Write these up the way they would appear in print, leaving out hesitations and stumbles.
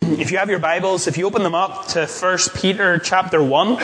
If you have your Bibles, if you open them up to 1 Peter chapter 1.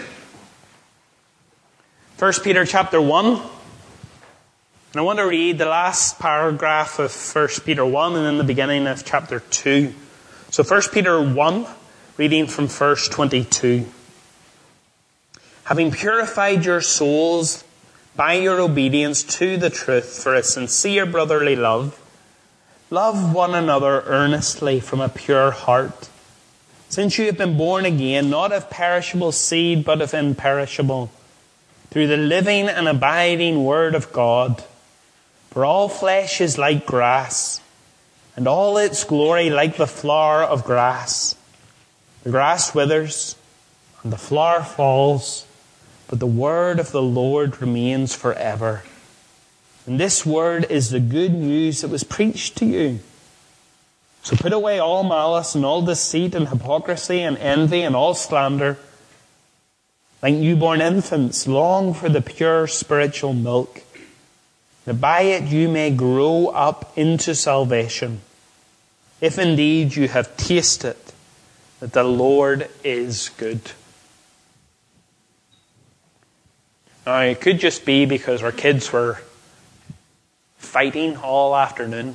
1 Peter chapter 1. And I want to read the last paragraph of 1 Peter 1 and then the beginning of chapter 2. So 1 Peter 1, reading from verse 22. Having purified your souls by your obedience to the truth for a sincere brotherly love, love one another earnestly from a pure heart, since you have been born again, not of perishable seed, but of imperishable, through the living and abiding Word of God. For all flesh is like grass, and all its glory like the flower of grass. The grass withers, and the flower falls, but the word of the Lord remains forever. And this word is the good news that was preached to you. So put away all malice and all deceit and hypocrisy and envy and all slander. Like newborn infants, long for the pure spiritual milk, that by it you may grow up into salvation, if indeed you have tasted that the Lord is good. Now, it could just be because our kids were fighting all afternoon.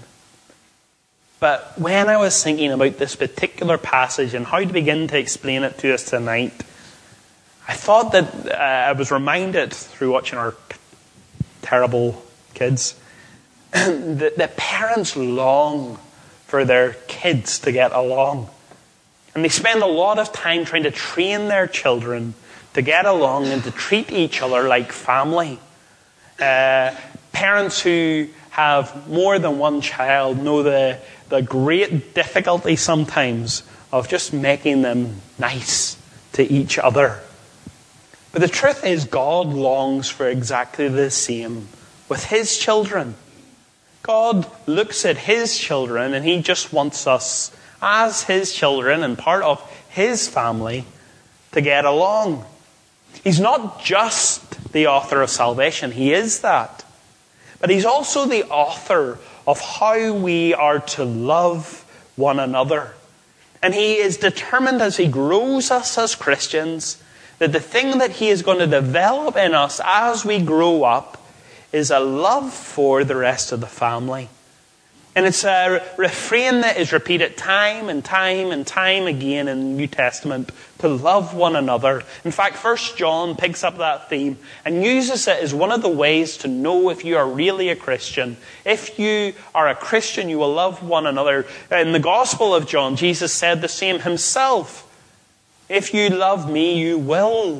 But when I was thinking about this particular passage and how to begin to explain it to us tonight, I thought that I was reminded through watching our terrible kids that parents long for their kids to get along. And they spend a lot of time trying to train their children to get along and to treat each other like family. Parents who have more than one child know the great difficulty sometimes of just making them nice to each other. But the truth is, God longs for exactly the same with His children. God looks at His children and He just wants us as His children and part of His family to get along. He's not just the author of salvation. He is that. But He's also the author of how we are to love one another. And He is determined as He grows us as Christians that the thing that He is going to develop in us as we grow up is a love for the rest of the family. And it's a refrain that is repeated time and time and time again in the New Testament, to love one another. In fact, 1 John picks up that theme and uses it as one of the ways to know if you are really a Christian. If you are a Christian, you will love one another. In the Gospel of John, Jesus said the same Himself. If you love me, you will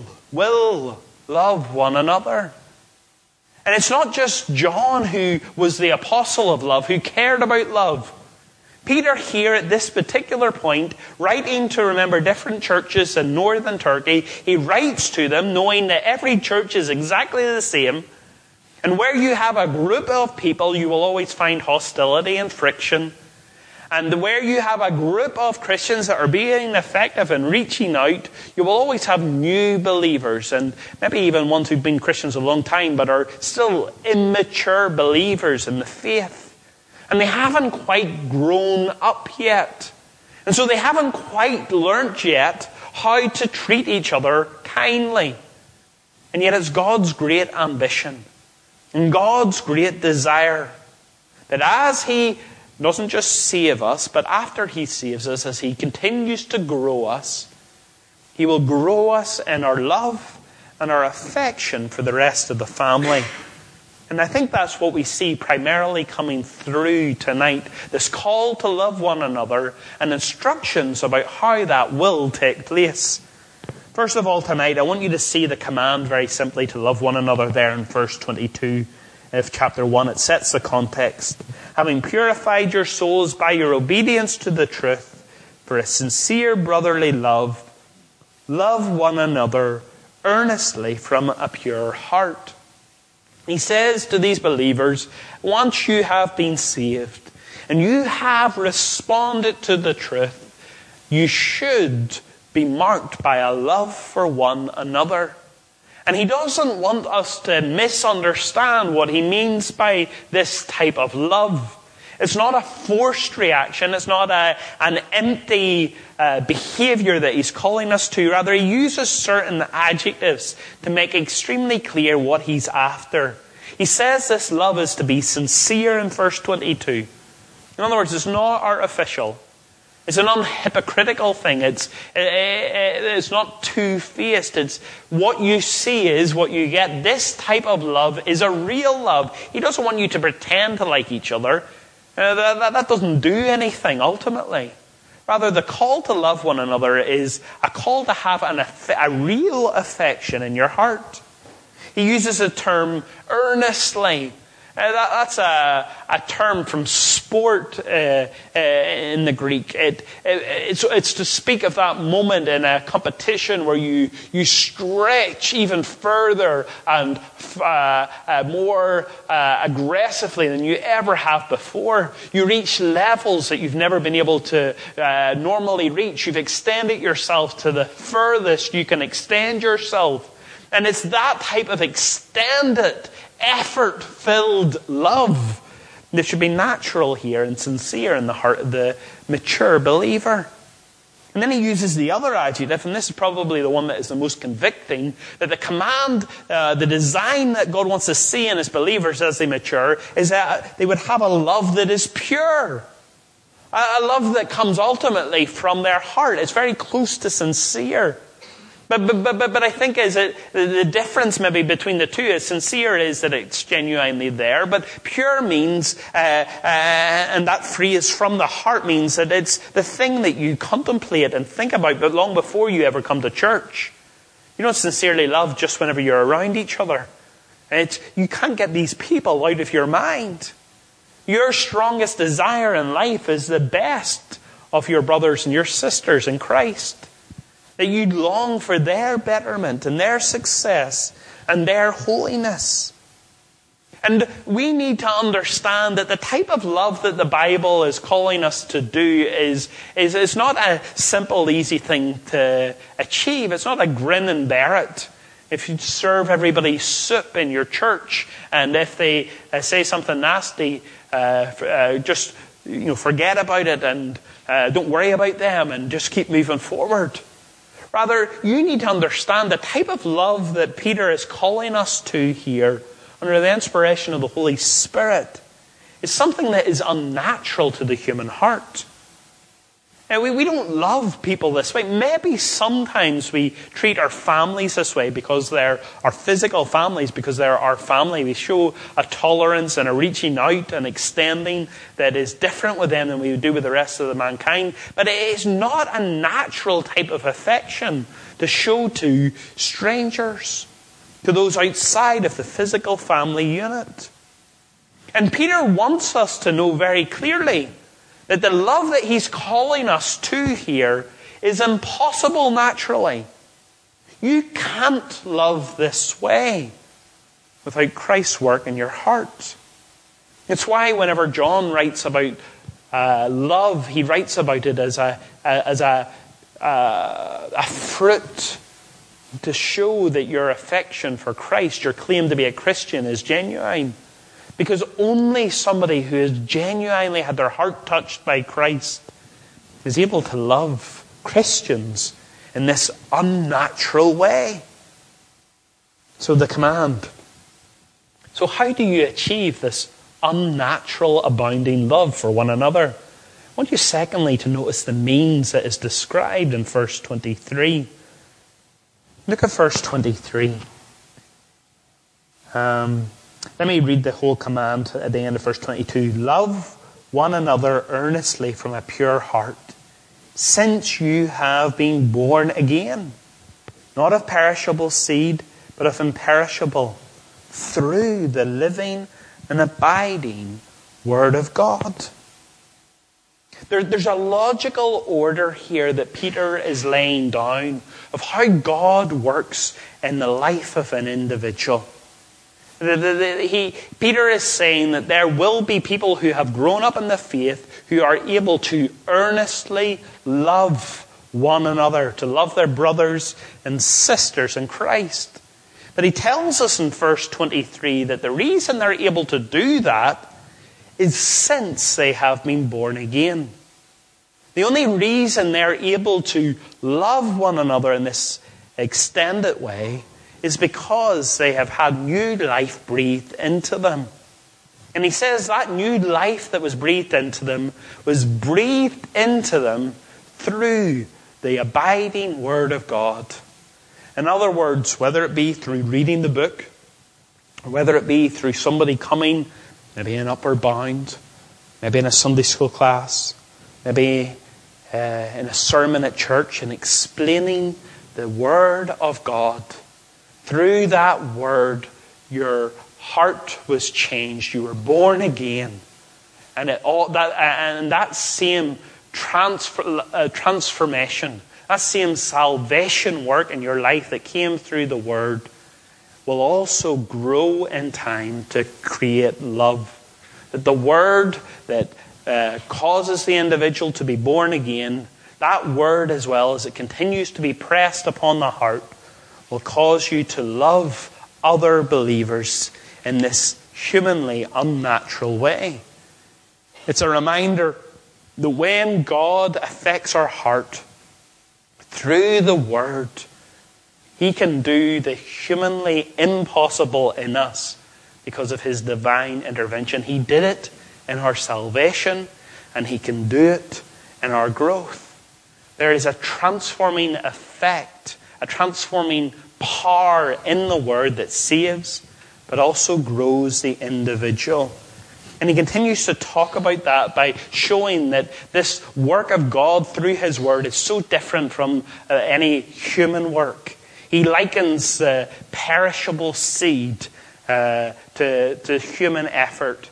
love one another. And it's not just John who was the apostle of love, who cared about love. Peter here at this particular point, writing to, remember, different churches in northern Turkey, he writes to them knowing that every church is exactly the same. And where you have a group of people, you will always find hostility and friction. And where you have a group of Christians that are being effective and reaching out, you will always have new believers, and maybe even ones who've been Christians a long time but are still immature believers in the faith. And they haven't quite grown up yet. And so they haven't quite learnt yet how to treat each other kindly. And yet it's God's great ambition and God's great desire that as He doesn't just save us, but after He saves us, as He continues to grow us, He will grow us in our love and our affection for the rest of the family. And I think that's what we see primarily coming through tonight. This call to love one another and instructions about how that will take place. First of all, tonight, I want you to see the command very simply to love one another there in verse 22 of chapter 1. It sets the context. Having purified your souls by your obedience to the truth for a sincere brotherly love, love one another earnestly from a pure heart. He says to these believers, once you have been saved and you have responded to the truth, you should be marked by a love for one another. And He doesn't want us to misunderstand what He means by this type of love. It's not a forced reaction. It's not an empty behavior that he's calling us to. Rather, he uses certain adjectives to make extremely clear what he's after. He says this love is to be sincere in verse 22. In other words, it's not artificial. It's an unhypocritical thing. It's not two-faced. It's what you see is what you get. This type of love is a real love. He doesn't want you to pretend to like each other. That doesn't do anything, ultimately. Rather, the call to love one another is a call to have a real affection in your heart. He uses the term earnestly. That's a term from sport in the Greek. It's to speak of that moment in a competition where you stretch even further and more aggressively than you ever have before. You reach levels that you've never been able to normally reach. You've extended yourself to the furthest you can extend yourself. And it's that type of extended, effort-filled love that should be natural here and sincere in the heart of the mature believer. And then he uses the other adjective, and this is probably the one that is the most convicting, that the command, the design that God wants to see in his believers as they mature is that they would have a love that is pure. A love that comes ultimately from their heart. It's very close to sincere. But I think the difference maybe between the two is sincere is that it's genuinely there, but pure means, and that phrase from the heart means that it's the thing that you contemplate and think about, but long before you ever come to church. You don't sincerely love just whenever you're around each other. You can't get these people out of your mind. Your strongest desire in life is the best of your brothers and your sisters in Christ. That you long for their betterment and their success and their holiness. And we need to understand that the type of love that the Bible is calling us to do is not a simple, easy thing to achieve. It's not a grin and bear it. If you serve everybody soup in your church, and if they say something nasty, just forget about it and don't worry about them and just keep moving forward. Rather, you need to understand the type of love that Peter is calling us to here, under the inspiration of the Holy Spirit, is something that is unnatural to the human heart. Now, we don't love people this way. Maybe sometimes we treat our families this way because they're our physical families, because they're our family. We show a tolerance and a reaching out and extending that is different with them than we would do with the rest of the mankind. But it is not a natural type of affection to show to strangers, to those outside of the physical family unit. And Peter wants us to know very clearly that the love that he's calling us to here is impossible naturally. You can't love this way without Christ's work in your heart. It's why whenever John writes about love, he writes about it as a fruit to show that your affection for Christ, your claim to be a Christian, is genuine. Because only somebody who has genuinely had their heart touched by Christ is able to love Christians in this unnatural way. So the command. So how do you achieve this unnatural, abounding love for one another? I want you secondly to notice the means that is described in verse 23. Look at verse 23. Let me read the whole command at the end of verse 22. Love one another earnestly from a pure heart, since you have been born again, not of perishable seed, but of imperishable, through the living and abiding Word of God. There's a logical order here that Peter is laying down of how God works in the life of an individual. Peter is saying that there will be people who have grown up in the faith who are able to earnestly love one another, to love their brothers and sisters in Christ. But he tells us in verse 23 that the reason they're able to do that is since they have been born again. The only reason they're able to love one another in this extended way is because they have had new life breathed into them. And he says that new life that was breathed into them was breathed into them through the abiding Word of God. In other words, whether it be through reading the book, or whether it be through somebody coming, maybe in Upward Bound, maybe in a Sunday school class, maybe in a sermon at church, and explaining the Word of God. Through that Word, your heart was changed. You were born again. And that same transformation, that same salvation work in your life that came through the Word will also grow in time to create love. That the Word that causes the individual to be born again, that Word, as well as it continues to be pressed upon the heart, will cause you to love other believers in this humanly unnatural way. It's a reminder that when God affects our heart through the Word, He can do the humanly impossible in us because of His divine intervention. He did it in our salvation, and He can do it in our growth. There is a transforming effect, a transforming power in the Word that saves, but also grows the individual. And he continues to talk about that by showing that this work of God through His Word is so different from any human work. He likens perishable seed to human effort.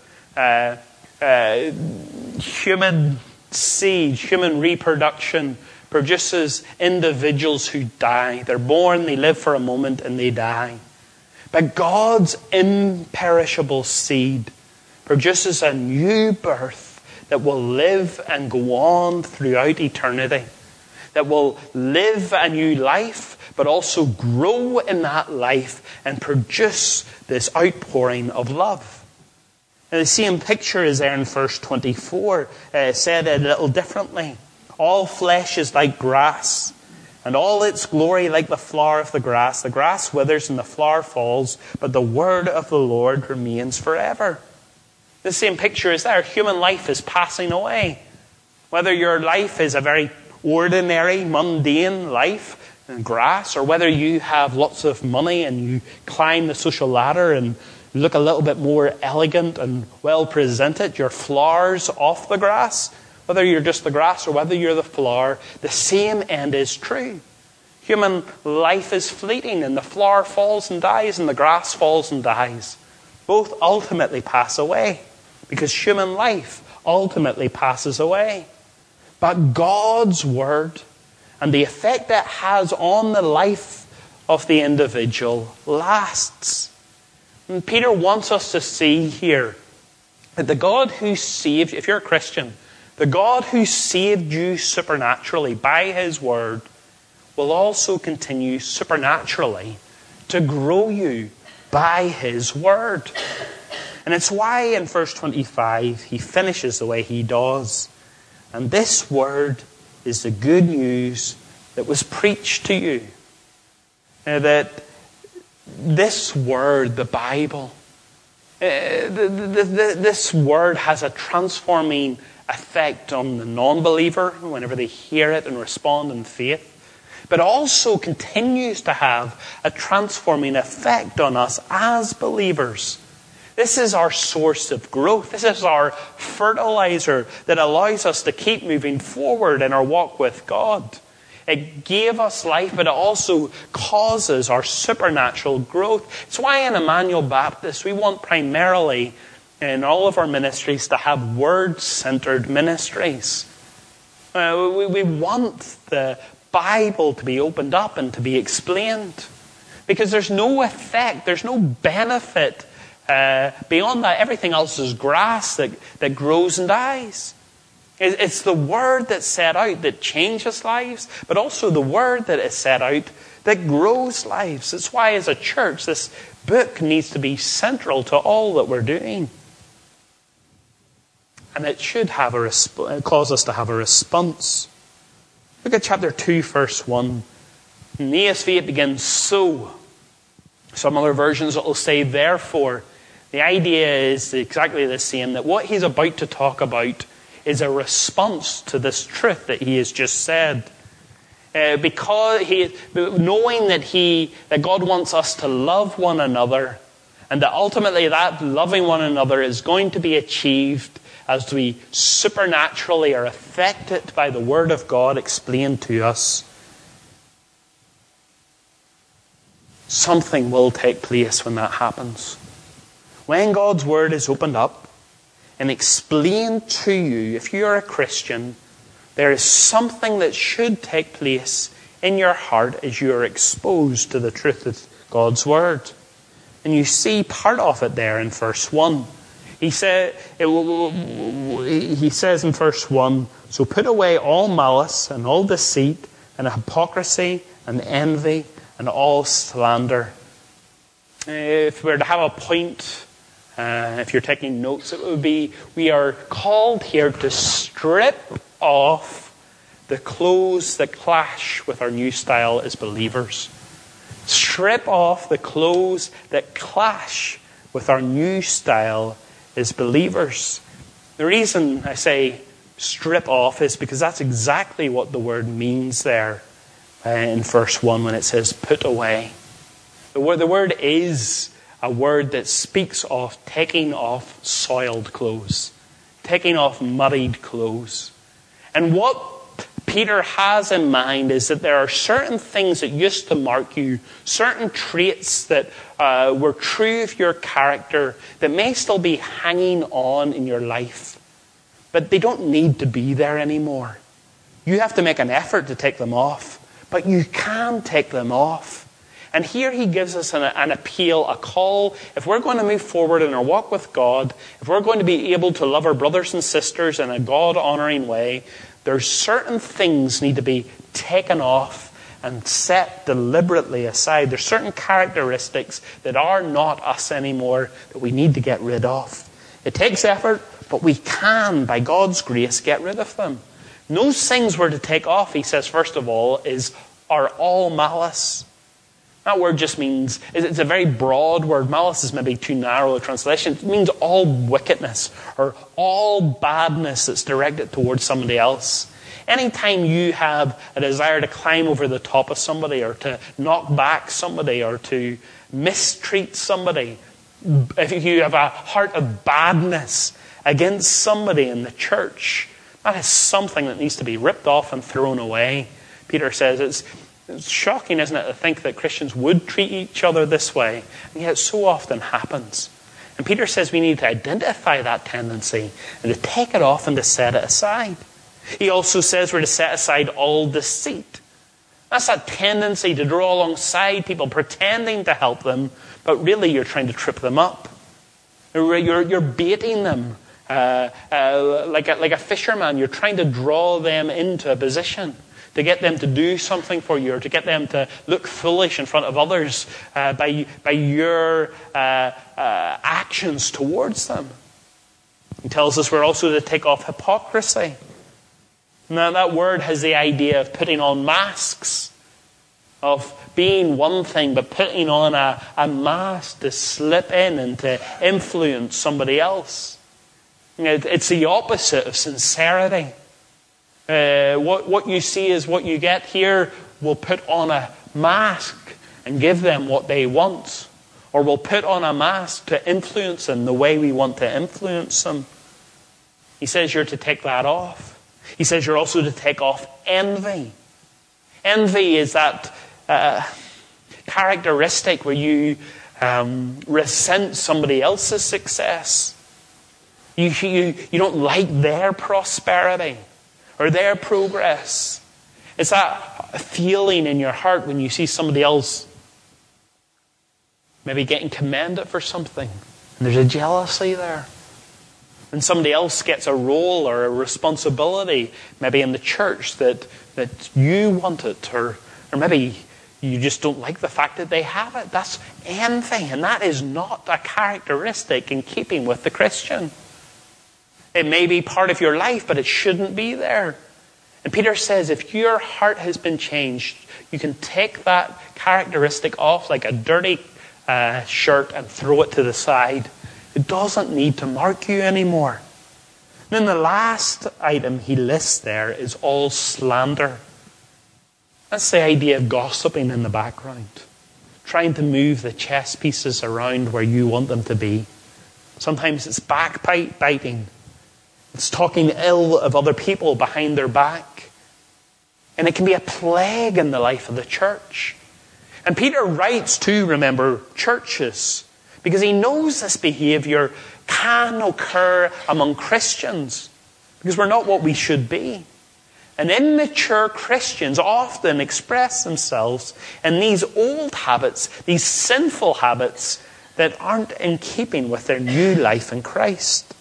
Human seed, human reproduction produces individuals who die. They're born, they live for a moment, and they die. But God's imperishable seed produces a new birth that will live and go on throughout eternity. That will live a new life, but also grow in that life and produce this outpouring of love. And the same picture is there in verse 24, said a little differently. All flesh is like grass, and all its glory like the flower of the grass. The grass withers and the flower falls, but the word of the Lord remains forever. The same picture is there. Human life is passing away. Whether your life is a very ordinary, mundane life in grass, or whether you have lots of money and you climb the social ladder and look a little bit more elegant and well presented, your flowers off the grass, whether you're just the grass or whether you're the flower, the same end is true. Human life is fleeting, and the flower falls and dies, and the grass falls and dies. Both ultimately pass away, because human life ultimately passes away. But God's Word and the effect that has on the life of the individual lasts. And Peter wants us to see here that the God who saved, if you're a Christian, the God who saved you supernaturally by His Word will also continue supernaturally to grow you by His Word. And it's why in verse 25 he finishes the way he does. And this Word is the good news that was preached to you. That this Word, the Bible, this Word has a transforming effect on the non-believer whenever they hear it and respond in faith, but also continues to have a transforming effect on us as believers. This is our source of growth. This is our fertilizer that allows us to keep moving forward in our walk with God. It gave us life, but it also causes our supernatural growth. It's why in Emmanuel Baptist we want primarily in all of our ministries to have word-centered ministries. We want the Bible to be opened up and to be explained. Because there's no effect, there's no benefit beyond that. Everything else is grass that grows and dies. It's the Word that's set out that changes lives, but also the Word that is set out that grows lives. It's why as a church this book needs to be central to all that we're doing. And it should have cause us to have a response. Look at chapter 2, verse 1. In the ESV it begins, so. Some other versions it will say, therefore. The idea is exactly the same, that what he's about to talk about is a response to this truth that he has just said. Because knowing that God wants us to love one another, and that ultimately that loving one another is going to be achieved as we supernaturally are affected by the Word of God explained to us, something will take place when that happens. When God's Word is opened up and explained to you, if you are a Christian, there is something that should take place in your heart as you are exposed to the truth of God's Word. And you see part of it there in verse 1. He says in verse 1, so put away all malice and all deceit and hypocrisy and envy and all slander. If we were to have a point, if you're taking notes, it would be, we are called here to strip off the clothes that clash with our new style as believers. Strip off the clothes that clash with our new style as believers. The reason I say strip off is because that's exactly what the word means there in verse 1 when it says put away. The word is a word that speaks of taking off soiled clothes, taking off muddied clothes. And what Peter has in mind is that there are certain things that used to mark you, certain traits that were true of your character that may still be hanging on in your life, but they don't need to be there anymore. You have to make an effort to take them off, but you can take them off. And here he gives us an appeal, a call. If we're going to move forward in our walk with God, if we're going to be able to love our brothers and sisters in a God-honoring way, there's certain things need to be taken off and set deliberately aside. There's certain characteristics that are not us anymore that we need to get rid of. It takes effort, but we can, by God's grace, get rid of them. And those things we're to take off, he says, first of all, are all malice. That word just means, it's a very broad word. Malice is maybe too narrow a translation. It means all wickedness or all badness that's directed towards somebody else. Anytime you have a desire to climb over the top of somebody or to knock back somebody or to mistreat somebody, if you have a heart of badness against somebody in the church, that is something that needs to be ripped off and thrown away. Peter says it's shocking, isn't it, to think that Christians would treat each other this way, and yet it so often happens. And Peter says we need to identify that tendency and to take it off and to set it aside. He also says we're to set aside all deceit. That's that tendency to draw alongside people, pretending to help them, but really you're trying to trip them up. You're baiting them like a fisherman. You're trying to draw them into a position, to get them to do something for you, or to get them to look foolish in front of others by your actions towards them. He tells us we're also to take off hypocrisy. Now that word has the idea of putting on masks, of being one thing but putting on a mask to slip in and to influence somebody else. It's the opposite of sincerity. What you see is what you get. Here, we'll put on a mask and give them what they want. Or we'll put on a mask to influence them the way we want to influence them. He says you're to take that off. He says you're also to take off envy. Envy is that characteristic where you resent somebody else's success. You don't like their prosperity or their progress. It's that feeling in your heart when you see somebody else maybe getting commended for something, and there's a jealousy there. When somebody else gets a role or a responsibility, maybe in the church that you want it, or maybe you just don't like the fact that they have it. That's envy, and that is not a characteristic in keeping with the Christian. It may be part of your life, but it shouldn't be there. And Peter says if your heart has been changed, you can take that characteristic off like a dirty shirt and throw it to the side. It doesn't need to mark you anymore. And then the last item he lists there is all slander. That's the idea of gossiping in the background. Trying to move the chess pieces around where you want them to be. Sometimes it's backbiting. It's talking ill of other people behind their back. And it can be a plague in the life of the church. And Peter writes to, remember, churches, because he knows this behavior can occur among Christians, because we're not what we should be. And immature Christians often express themselves in these old habits, these sinful habits that aren't in keeping with their new life in Christ.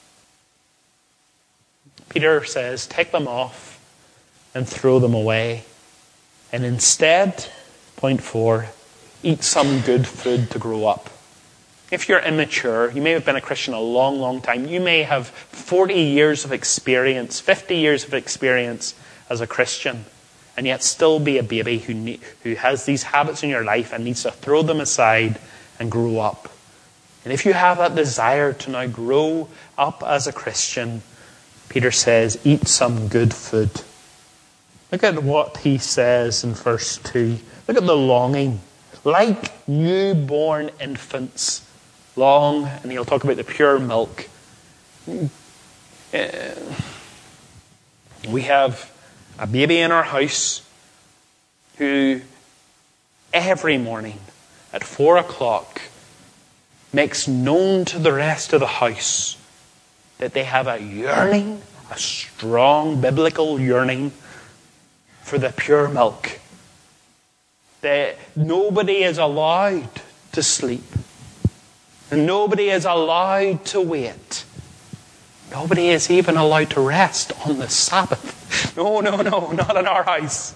Peter says, take them off and throw them away. And instead, point 4, eat some good food to grow up. If you're immature, you may have been a Christian a long, long time. You may have 40 years of experience, 50 years of experience as a Christian, and yet still be a baby who has these habits in your life and needs to throw them aside and grow up. And if you have that desire to now grow up as a Christian, Peter says, eat some good food. Look at what he says in verse 2. Look at the longing. Like newborn infants, long, and he'll talk about the pure milk. We have a baby in our house who every morning at 4 o'clock makes known to the rest of the house that they have a yearning, a strong biblical yearning for the pure milk. That nobody is allowed to sleep. And nobody is allowed to wait. Nobody is even allowed to rest on the Sabbath. No, not in our house.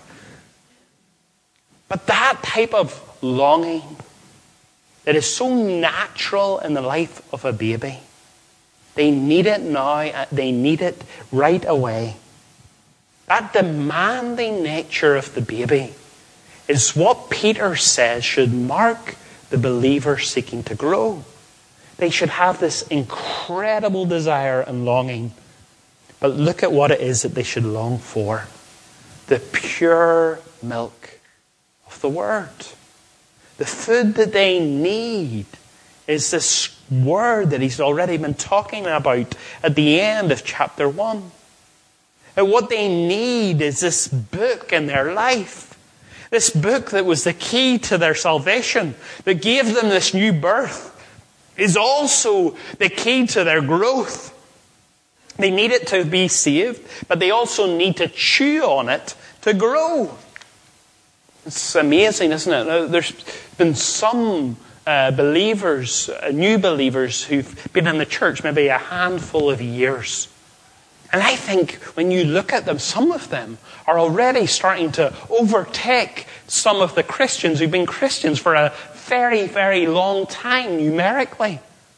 But that type of longing that is so natural in the life of a baby, they need it now, they need it right away. That demanding nature of the baby is what Peter says should mark the believer seeking to grow. They should have this incredible desire and longing. But look at what it is that they should long for. The pure milk of the Word. The food that they need is this Word that he's already been talking about at the end of chapter 1. And what they need is this book in their life. This book that was the key to their salvation, that gave them this new birth, is also the key to their growth. They need it to be saved, but they also need to chew on it to grow. It's amazing, isn't it? There's been some believers, new believers, who've been in the church maybe a handful of years. And I think when you look at them, some of them are already starting to overtake some of the Christians who've been Christians for a very, very long time numerically.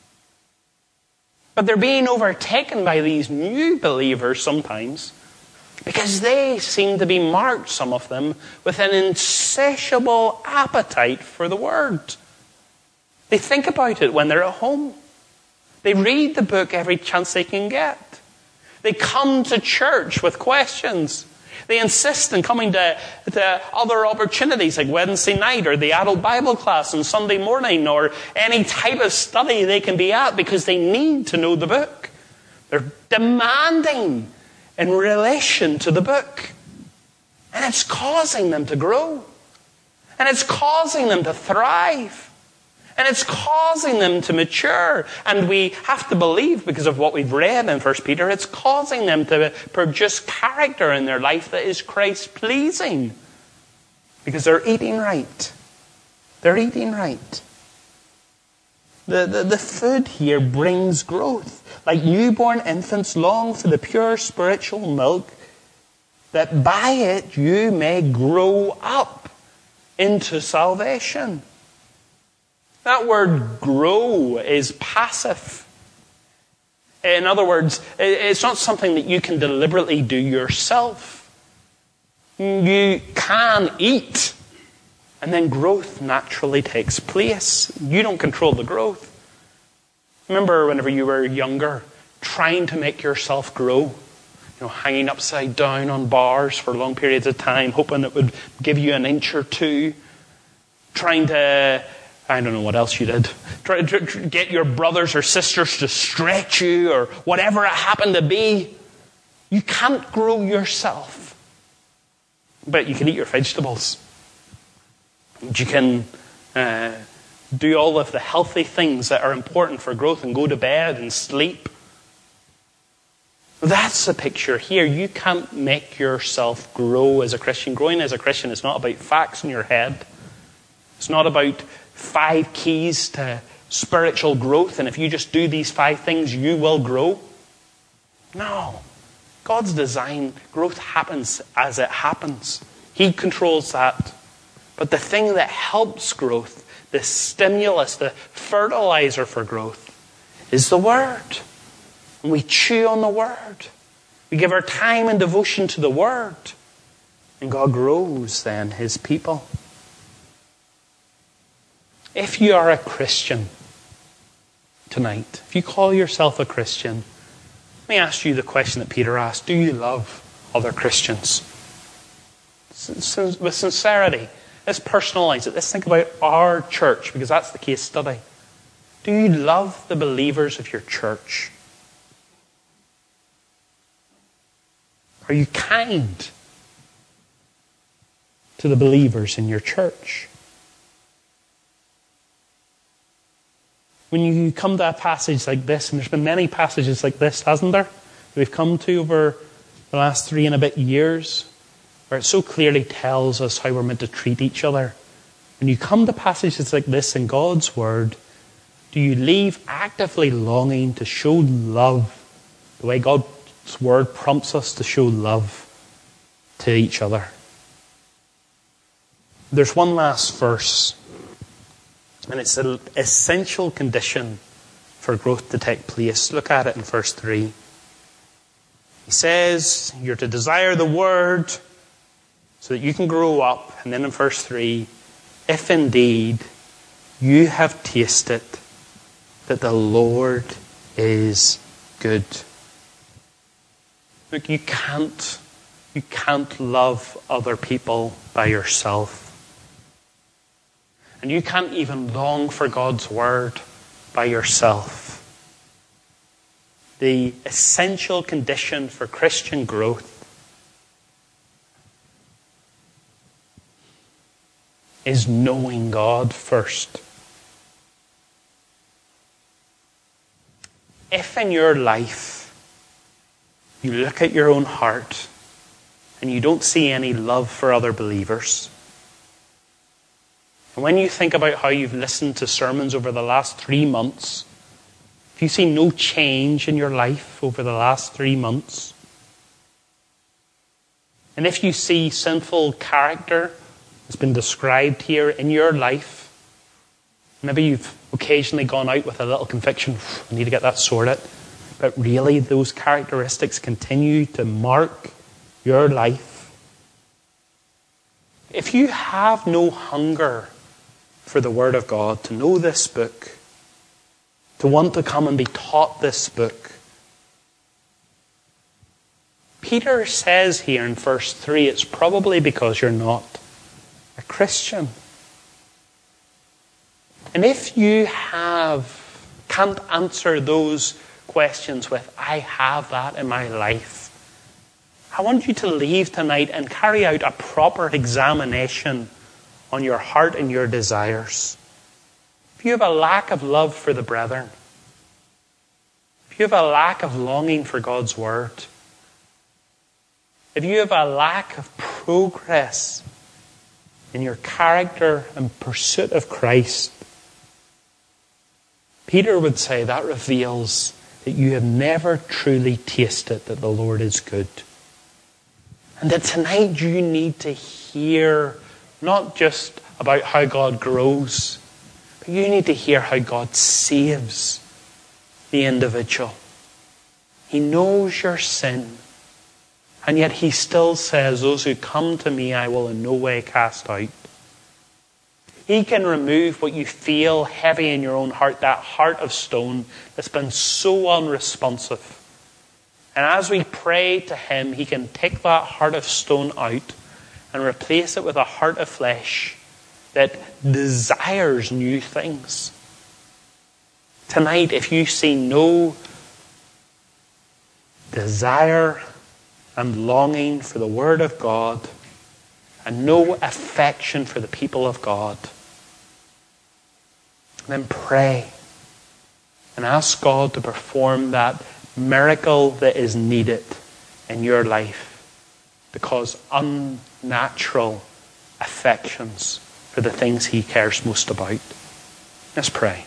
But they're being overtaken by these new believers sometimes because they seem to be marked, some of them, with an insatiable appetite for the Word. They think about it when they're at home. They read the book every chance they can get. They come to church with questions. They insist on coming to other opportunities like Wednesday night or the adult Bible class on Sunday morning or any type of study they can be at because they need to know the book. They're demanding in relation to the book. And it's causing them to grow. And it's causing them to thrive. And it's causing them to mature. And we have to believe, because of what we've read in 1 Peter, it's causing them to produce character in their life that is Christ-pleasing. Because they're eating right. They're eating right. The food here brings growth. Like newborn infants long for the pure spiritual milk, that by it you may grow up into salvation. That word grow is passive. In other words, it's not something that you can deliberately do yourself. You can eat, and then growth naturally takes place. You don't control the growth. Remember whenever you were younger, trying to make yourself grow, hanging upside down on bars for long periods of time, hoping it would give you an inch or two, trying to, I don't know what else you did, try to get your brothers or sisters to stretch you or whatever it happened to be. You can't grow yourself, but you can eat your vegetables. You can do all of the healthy things that are important for growth and go to bed and sleep. That's the picture here. You can't make yourself grow as a Christian. Growing as a Christian is not about facts in your head. It's not about 5 keys to spiritual growth, and if you just do these 5 things, you will grow. No. God's design, growth happens as it happens. He controls that. But the thing that helps growth, the stimulus, the fertilizer for growth, is the Word. And we chew on the Word. We give our time and devotion to the Word. And God grows then His people. If you are a Christian tonight, if you call yourself a Christian, let me ask you the question that Peter asked. Do you love other Christians? With sincerity. Let's personalize it. Let's think about our church, because that's the case study. Do you love the believers of your church? Are you kind to the believers in your church? When you come to a passage like this, and there's been many passages like this, hasn't there, that we've come to over the last 3 and a bit years, where it so clearly tells us how we're meant to treat each other. When you come to passages like this in God's Word, do you leave actively longing to show love the way God's Word prompts us to show love to each other? There's one last verse, and it's an essential condition for growth to take place. Look at it in verse 3. He says, you're to desire the Word so that you can grow up. And then in verse 3, if indeed you have tasted that the Lord is good. Look, you can't love other people by yourself. And you can't even long for God's Word by yourself. The essential condition for Christian growth is knowing God first. If in your life you look at your own heart and you don't see any love for other believers, and when you think about how you've listened to sermons over the last 3 months, if you see no change in your life over the last 3 months, and if you see sinful character that's been described here in your life, maybe you've occasionally gone out with a little conviction, I need to get that sorted, but really those characteristics continue to mark your life. If you have no hunger for the Word of God, to know this book, to want to come and be taught this book, Peter says here in verse 3, it's probably because you're not a Christian. And if you can't answer those questions with, I have that in my life, I want you to leave tonight and carry out a proper examination on your heart and your desires. If you have a lack of love for the brethren, if you have a lack of longing for God's Word, if you have a lack of progress in your character and pursuit of Christ, Peter would say that reveals that you have never truly tasted that the Lord is good. And that tonight you need to hear not just about how God grows, but you need to hear how God saves the individual. He knows your sin. And yet he still says, those who come to me, I will in no way cast out. He can remove what you feel heavy in your own heart, that heart of stone that's been so unresponsive. And as we pray to him, he can take that heart of stone out and replace it with a heart of flesh that desires new things. Tonight, if you see no desire and longing for the Word of God and no affection for the people of God, then pray and ask God to perform that miracle that is needed in your life, because unnatural affections for the things he cares most about. Let's pray.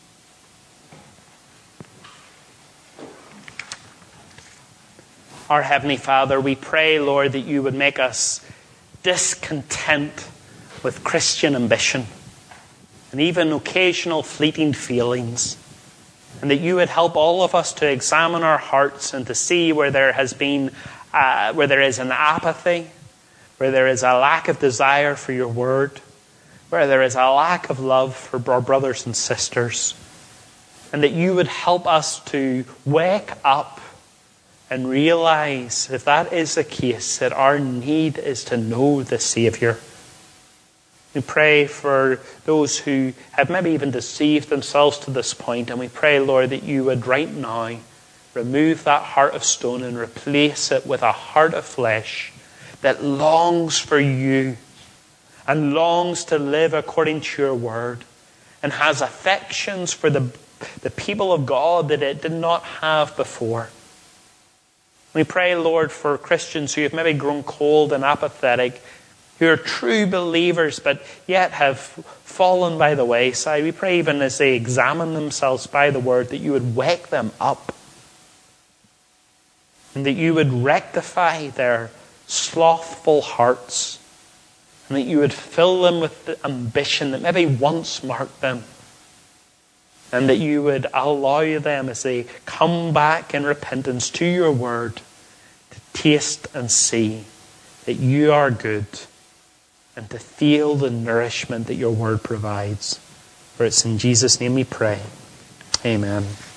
Our Heavenly Father, we pray, Lord, that you would make us discontent with Christian ambition and even occasional fleeting feelings, and that you would help all of us to examine our hearts and to see where there is an apathy, where there is a lack of desire for your word, where there is a lack of love for our brothers and sisters, and that you would help us to wake up and realize, if that is the case, that our need is to know the Saviour. We pray for those who have maybe even deceived themselves to this point, and we pray, Lord, that you would right now remove that heart of stone and replace it with a heart of flesh that longs for you and longs to live according to your word and has affections for the people of God that it did not have before. We pray, Lord, for Christians who have maybe grown cold and apathetic, who are true believers but yet have fallen by the wayside. We pray even as they examine themselves by the word that you would wake them up and that you would rectify their slothful hearts and that you would fill them with the ambition that maybe once marked them, and that you would allow them as they come back in repentance to your word to taste and see that you are good and to feel the nourishment that your word provides. For it's in Jesus' name we pray. Amen.